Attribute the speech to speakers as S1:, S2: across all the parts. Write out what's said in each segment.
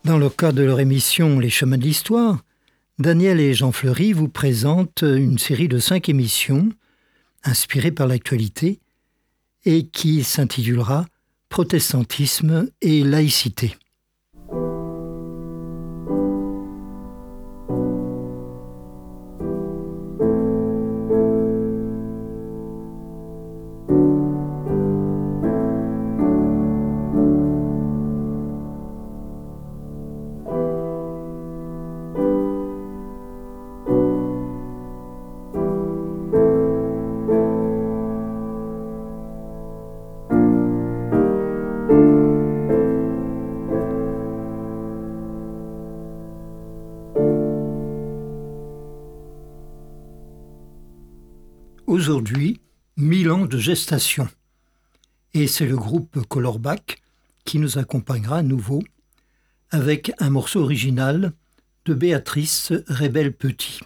S1: Dans le cadre de leur émission Les Chemins de l'Histoire, Daniel et Jean Fleury vous présentent une série de 5 émissions inspirées par l'actualité et qui s'intitulera « Protestantisme et laïcité ». Aujourd'hui, 1000 ans de gestation. Et c'est le groupe Colorbach qui nous accompagnera à nouveau avec un morceau original de Béatrice Rebel-Petit.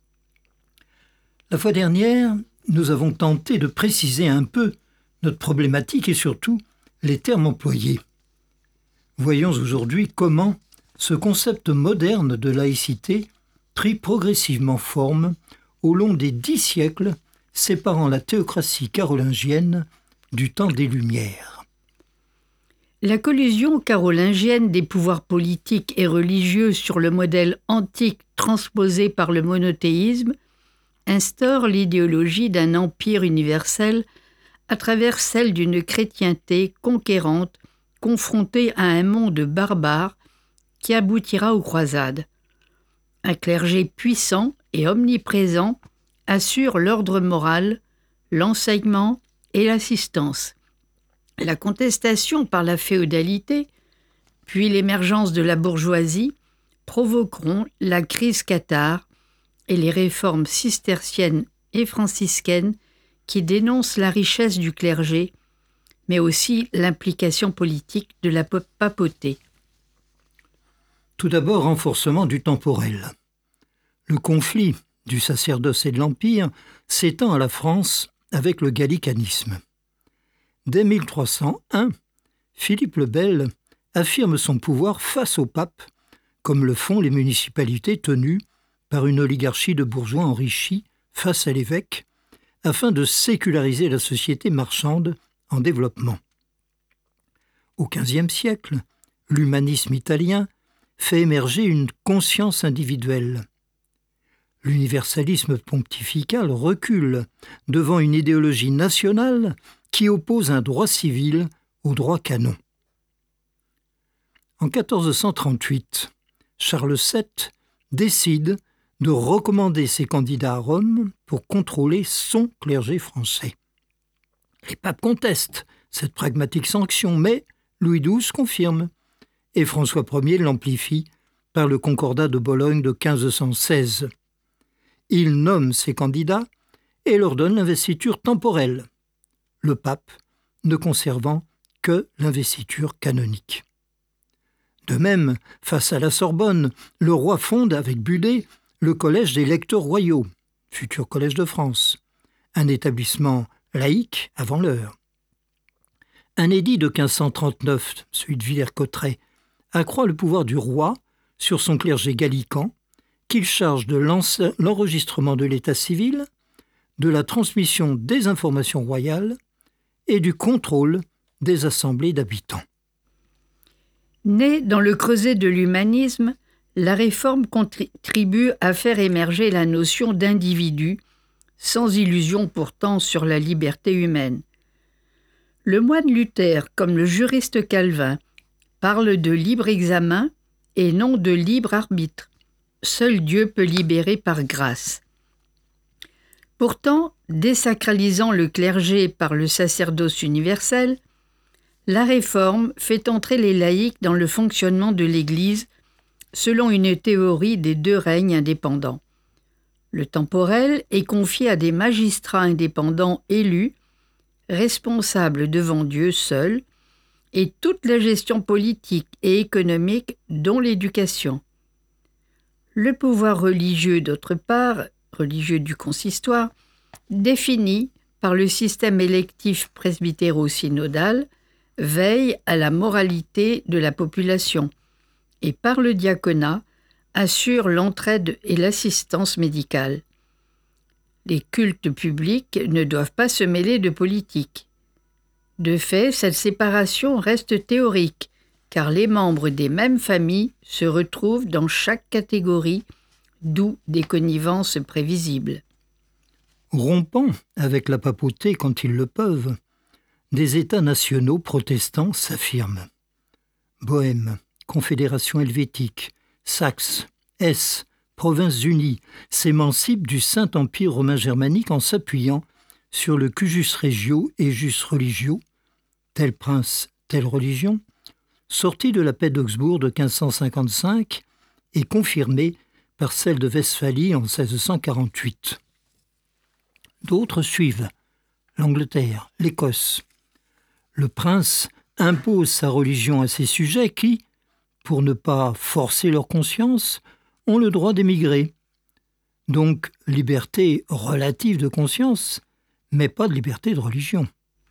S1: La fois dernière, nous avons tenté de préciser un peu notre problématique et surtout les termes employés. Voyons aujourd'hui comment ce concept moderne de laïcité prit progressivement forme au long des 10 siècles séparant la théocratie carolingienne du temps des Lumières.
S2: La collusion carolingienne des pouvoirs politiques et religieux sur le modèle antique transposé par le monothéisme instaure l'idéologie d'un empire universel à travers celle d'une chrétienté conquérante confrontée à un monde barbare qui aboutira aux croisades. Un clergé puissant et omniprésent assure l'ordre moral, l'enseignement et l'assistance. La contestation par la féodalité, puis l'émergence de la bourgeoisie, provoqueront la crise cathare et les réformes cisterciennes et franciscaines qui dénoncent la richesse du clergé, mais aussi l'implication politique de la papauté.
S1: Tout d'abord, renforcement du temporel. Le conflit du sacerdoce et de l'Empire s'étend à la France avec le gallicanisme. Dès 1301, Philippe le Bel affirme son pouvoir face au pape, comme le font les municipalités tenues par une oligarchie de bourgeois enrichis face à l'évêque, afin de séculariser la société marchande en développement. Au XVe siècle, l'humanisme italien fait émerger une conscience individuelle. L'universalisme pontifical recule devant une idéologie nationale qui oppose un droit civil au droit canon. En 1438, Charles VII décide de recommander ses candidats à Rome pour contrôler son clergé français. Les papes contestent cette pragmatique sanction, mais Louis XII confirme, et François Ier l'amplifie par le Concordat de Bologne de 1516. Il nomme ses candidats et leur donne l'investiture temporelle, le pape ne conservant que l'investiture canonique. De même, face à la Sorbonne, le roi fonde avec Budet le Collège des lecteurs royaux, futur Collège de France, un établissement laïque avant l'heure. Un édit de 1539, celui de Villers-Cotterêts, accroît le pouvoir du roi sur son clergé gallican, qu'il charge de l'enregistrement de l'état civil, de la transmission des informations royales et du contrôle des assemblées d'habitants.
S2: Née dans le creuset de l'humanisme, la réforme contribue à faire émerger la notion d'individu, sans illusion pourtant sur la liberté humaine. Le moine Luther, comme le juriste Calvin, parle de libre examen et non de libre arbitre. Seul Dieu peut libérer par grâce. Pourtant, désacralisant le clergé par le sacerdoce universel, la Réforme fait entrer les laïcs dans le fonctionnement de l'Église selon une théorie des 2 règnes indépendants. Le temporel est confié à des magistrats indépendants élus, responsables devant Dieu seul, et toute la gestion politique et économique, dont l'éducation. Le pouvoir religieux, d'autre part, religieux du consistoire, défini par le système électif presbytéro-synodal, veille à la moralité de la population, et par le diaconat assure l'entraide et l'assistance médicale. Les cultes publics ne doivent pas se mêler de politique. De fait, cette séparation reste théorique, car les membres des mêmes familles se retrouvent dans chaque catégorie, d'où des connivences prévisibles.
S1: Rompant avec la papauté quand ils le peuvent, des États nationaux protestants s'affirment. Bohême, Confédération helvétique, Saxe, Hesse, Provinces-Unies s'émancipent du Saint-Empire romain germanique en s'appuyant sur le cuius regio et jus religio, tel prince, telle religion, sorti de la paix d'Augsbourg de 1555 et confirmé par celle de Westphalie en 1648. D'autres suivent, l'Angleterre, l'Écosse. Le prince impose sa religion à ses sujets qui, pour ne pas forcer leur conscience, ont le droit d'émigrer. Donc, liberté relative de conscience, mais pas de liberté de religion.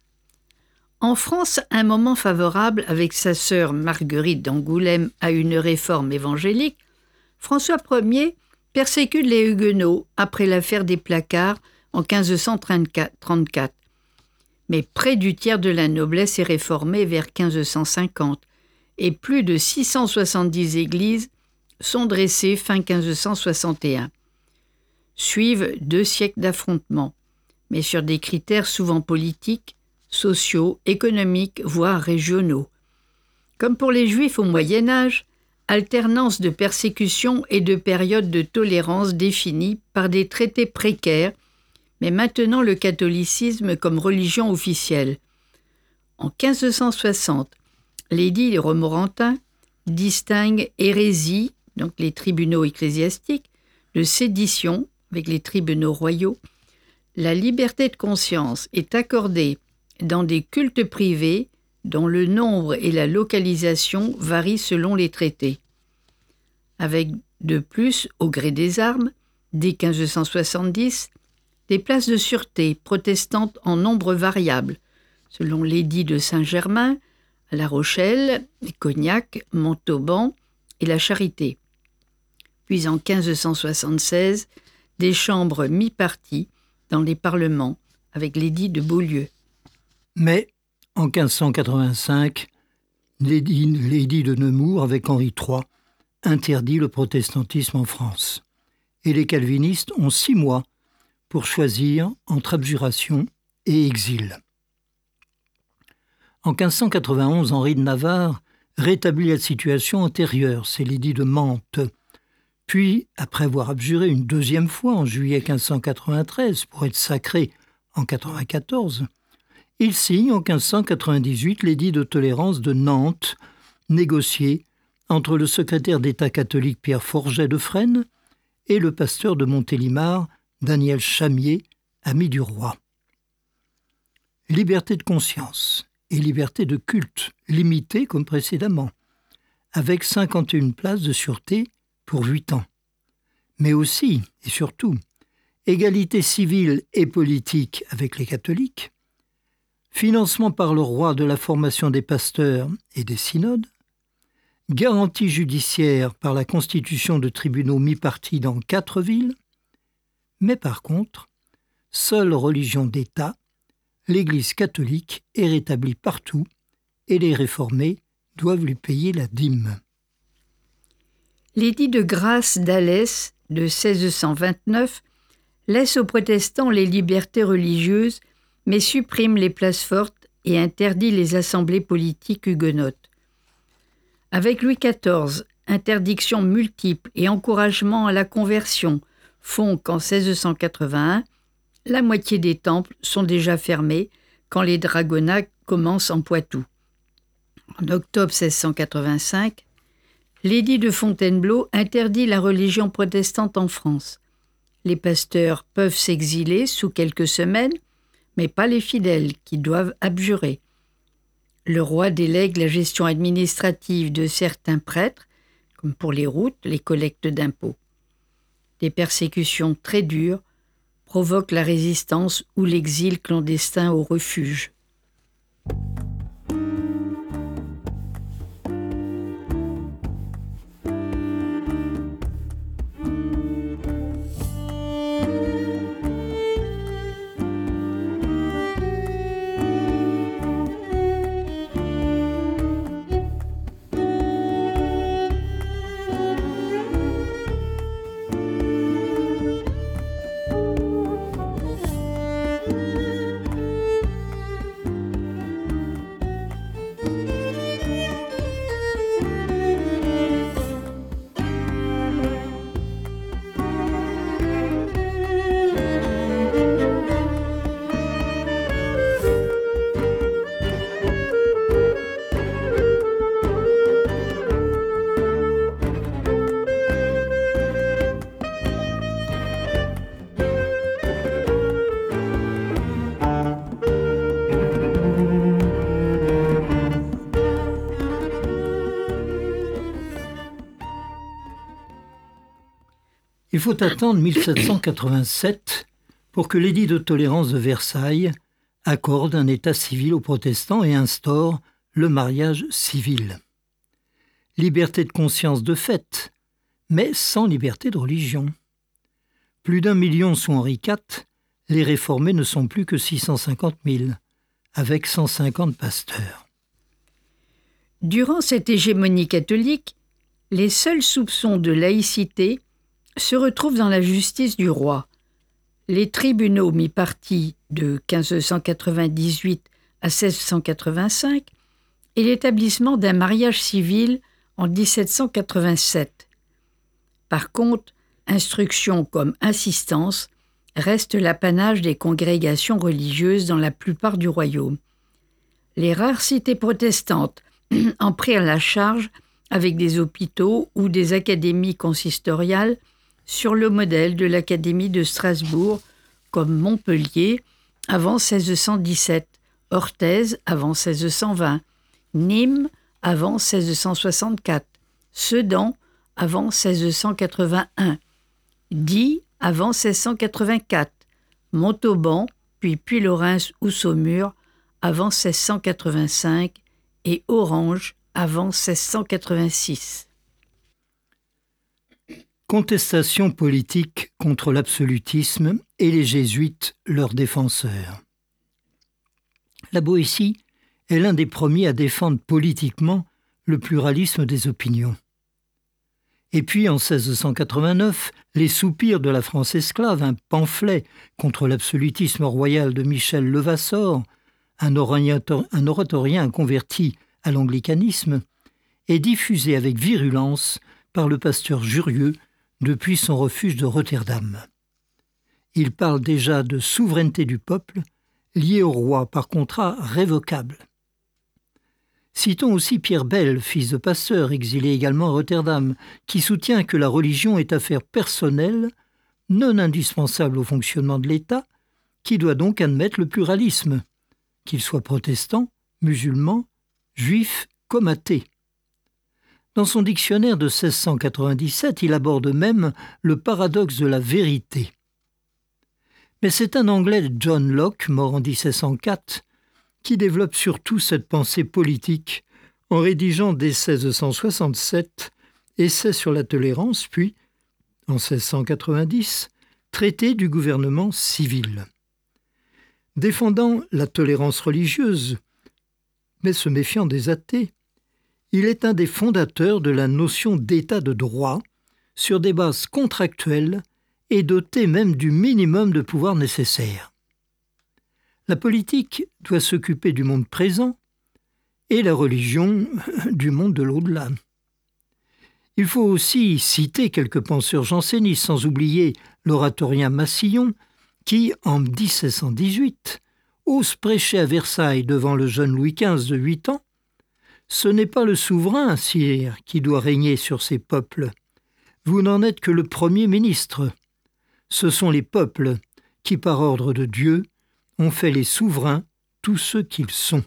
S2: En France, un moment favorable avec sa sœur Marguerite d'Angoulême à une réforme évangélique, François Ier persécute les Huguenots après l'affaire des placards en 1534. Mais près du tiers de la noblesse est réformée vers 1550 et plus de 670 églises sont dressées fin 1561. Suivent 2 siècles d'affrontements, mais sur des critères souvent politiques, sociaux, économiques, voire régionaux. Comme pour les Juifs au Moyen-Âge, alternance de persécution et de périodes de tolérance définies par des traités précaires, mais maintenant le catholicisme comme religion officielle. En 1560, l'édit des Romorantin distingue hérésie, donc les tribunaux ecclésiastiques, de sédition, avec les tribunaux royaux. La liberté de conscience est accordée dans des cultes privés dont le nombre et la localisation varient selon les traités. Avec de plus, au gré des armes, dès 1570, des places de sûreté protestantes en nombre variable, selon l'édit de Saint-Germain, à La Rochelle, Cognac, Montauban et la Charité. Puis en 1576, des chambres mi-parties dans les parlements, avec l'édit de Beaulieu.
S1: Mais en 1585, l'édit de Nemours avec Henri III interdit le protestantisme en France. Et les calvinistes ont 6 mois pour choisir entre abjuration et exil. En 1591, Henri de Navarre rétablit la situation antérieure, c'est l'édit de Mantes. Puis, après avoir abjuré une 2e fois en juillet 1593 pour être sacré en 1594, il signe en 1598 l'édit de tolérance de Nantes, négocié entre le secrétaire d'État catholique Pierre Forget de Fresnes et le pasteur de Montélimar, Daniel Chamier, ami du roi. Liberté de conscience et liberté de culte, limitées comme précédemment, avec 51 places de sûreté pour 8 ans. Mais aussi, et surtout, égalité civile et politique avec les catholiques, financement par le roi de la formation des pasteurs et des synodes, garantie judiciaire par la constitution de tribunaux mi-partis dans 4 villes, mais par contre, seule religion d'État, l'Église catholique est rétablie partout et les réformés doivent lui payer la dîme.
S2: L'édit de grâce d'Alès de 1629 laisse aux protestants les libertés religieuses, mais supprime les places fortes et interdit les assemblées politiques huguenotes. Avec Louis XIV, interdictions multiples et encouragement à la conversion font qu'en 1681, la moitié des temples sont déjà fermés quand les dragonnats commencent en Poitou. En octobre 1685, l'édit de Fontainebleau interdit la religion protestante en France. Les pasteurs peuvent s'exiler sous quelques semaines, mais pas les fidèles qui doivent abjurer. Le roi délègue la gestion administrative de certains prêtres, comme pour les routes, les collectes d'impôts. Des persécutions très dures provoquent la résistance ou l'exil clandestin au refuge.
S1: Il faut attendre 1787 pour que l'édit de tolérance de Versailles accorde un état civil aux protestants et instaure le mariage civil. Liberté de conscience de fait, mais sans liberté de religion. Plus d'1 million sous Henri IV, les réformés ne sont plus que 650 000, avec 150 pasteurs.
S2: Durant cette hégémonie catholique, les seuls soupçons de laïcité se retrouvent dans la justice du roi. Les tribunaux mi-partis de 1598 à 1685 et l'établissement d'un mariage civil en 1787. Par contre, instruction comme assistance reste l'apanage des congrégations religieuses dans la plupart du royaume. Les rares cités protestantes en prirent la charge avec des hôpitaux ou des académies consistoriales sur le modèle de l'Académie de Strasbourg, comme Montpellier avant 1617, Orthez avant 1620, Nîmes avant 1664, Sedan avant 1681, Die avant 1684, Montauban, puis Puylaurens ou Saumur avant 1685 et Orange avant 1686.
S1: Contestation politique contre l'absolutisme et les jésuites, leurs défenseurs. La Boétie est l'un des premiers à défendre politiquement le pluralisme des opinions. Et puis, en 1689, les soupirs de la France esclave, un pamphlet contre l'absolutisme royal de Michel Levasseur, un oratorien converti à l'anglicanisme, est diffusé avec virulence par le pasteur Jurieu depuis son refuge de Rotterdam. Il parle déjà de souveraineté du peuple, liée au roi par contrat révocable. Citons aussi Pierre Bel, fils de pasteur, exilé également à Rotterdam, qui soutient que la religion est affaire personnelle, non indispensable au fonctionnement de l'État, qui doit donc admettre le pluralisme, qu'il soit protestant, musulman, juif comme athée. Dans son dictionnaire de 1697, il aborde même le paradoxe de la vérité. Mais c'est un Anglais, John Locke, mort en 1704, qui développe surtout cette pensée politique en rédigeant dès 1667 Essai sur la tolérance, puis, en 1690, Traité du gouvernement civil. Défendant la tolérance religieuse, mais se méfiant des athées, il est un des fondateurs de la notion d'état de droit sur des bases contractuelles et doté même du minimum de pouvoir nécessaire. La politique doit s'occuper du monde présent et la religion du monde de l'au-delà. Il faut aussi citer quelques penseurs jansénistes, sans oublier l'oratorien Massillon, qui, en 1718, ose prêcher à Versailles devant le jeune Louis XV de 8 ans. Ce n'est pas le souverain, sire, qui doit régner sur ces peuples. Vous n'en êtes que le premier ministre. Ce sont les peuples qui, par ordre de Dieu, ont fait les souverains tous ceux qu'ils sont.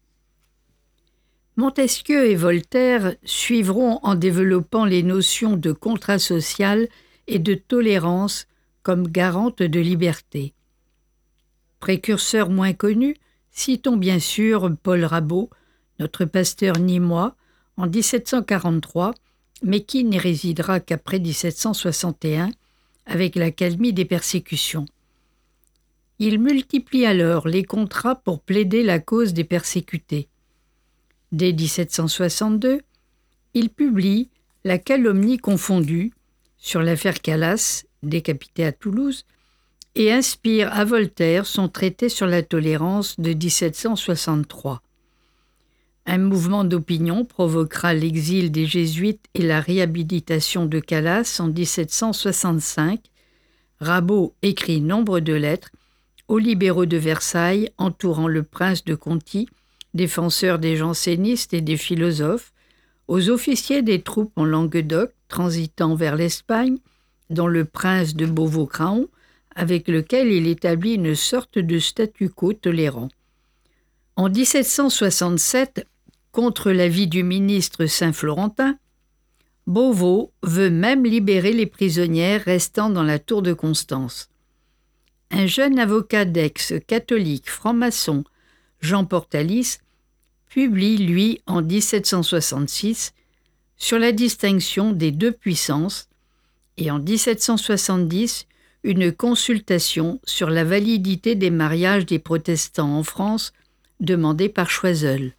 S2: Montesquieu et Voltaire suivront en développant les notions de contrat social et de tolérance comme garantes de liberté. Précurseurs moins connus, citons bien sûr Paul Rabot, notre pasteur nîmois, en 1743, mais qui n'y résidera qu'après 1761, avec l'accalmie des persécutions. Il multiplie alors les contrats pour plaider la cause des persécutés. Dès 1762, il publie La calomnie confondue sur l'affaire Calas, décapité à Toulouse, et inspire à Voltaire son traité sur la tolérance de 1763. Un mouvement d'opinion provoquera l'exil des Jésuites et la réhabilitation de Calas en 1765. Rabot écrit nombre de lettres aux libéraux de Versailles entourant le prince de Conti, défenseur des jansénistes et des philosophes, aux officiers des troupes en Languedoc transitant vers l'Espagne, dont le prince de Beauvau-Craon, avec lequel il établit une sorte de statu quo tolérant. En 1767, contre l'avis du ministre Saint-Florentin, Beauvau veut même libérer les prisonnières restant dans la tour de Constance. Un jeune avocat d'Aix, catholique, franc-maçon, Jean Portalis, publie, lui, en 1766, sur la distinction des deux puissances, et en 1770, une consultation sur la validité des mariages des protestants en France, demandée par Choiseul.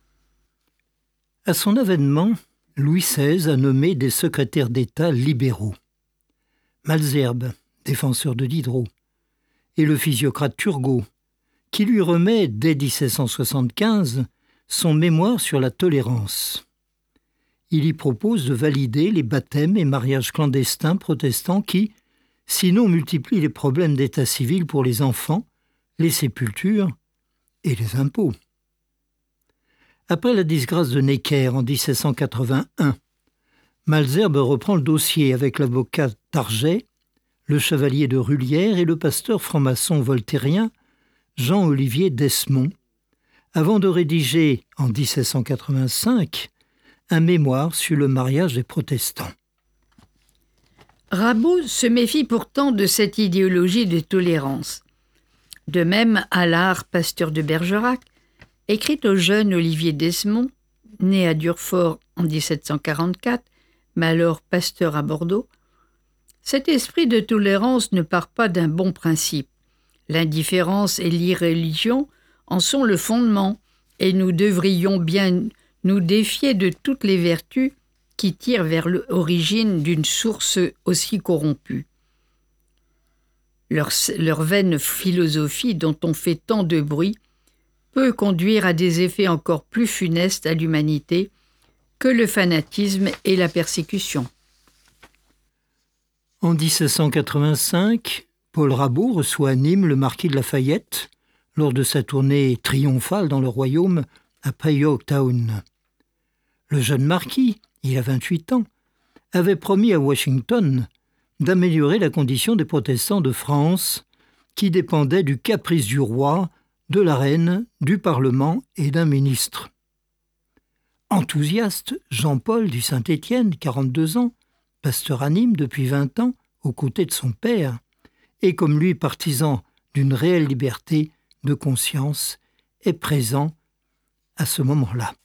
S1: À son avènement, Louis XVI a nommé des secrétaires d'État libéraux. Malesherbes, défenseur de Diderot, et le physiocrate Turgot, qui lui remet, dès 1775, son mémoire sur la tolérance. Il y propose de valider les baptêmes et mariages clandestins protestants qui, sinon multiplient les problèmes d'état civil pour les enfants, les sépultures et les impôts. Après la disgrâce de Necker en 1781, Malesherbes reprend le dossier avec l'avocat Target, le chevalier de Rullière et le pasteur franc-maçon voltairien Jean-Olivier Desmond, avant de rédiger en 1785 un mémoire sur le mariage des protestants.
S2: Rabault se méfie pourtant de cette idéologie de tolérance. De même, Allard, pasteur de Bergerac, écrit au jeune Olivier Desmond, né à Durfort en 1744, mais alors pasteur à Bordeaux, « Cet esprit de tolérance ne part pas d'un bon principe. L'indifférence et l'irréligion en sont le fondement, et nous devrions bien nous défier de toutes les vertus qui tirent vers l'origine d'une source aussi corrompue. Leur vaine philosophie dont on fait tant de bruit peut conduire à des effets encore plus funestes à l'humanité que le fanatisme et la persécution. »
S1: En 1785, Paul Rabault reçoit à Nîmes le marquis de Lafayette lors de sa tournée triomphale dans le royaume après Yorktown. Le jeune marquis, il a 28 ans, avait promis à Washington d'améliorer la condition des protestants de France qui dépendaient du caprice du roi, de la reine, du Parlement et d'un ministre. Enthousiaste, Jean-Paul du Saint-Étienne, 42 ans, pasteur à Nîmes depuis 20 ans, aux côtés de son père, et comme lui partisan d'une réelle liberté de conscience, est présent à ce moment-là.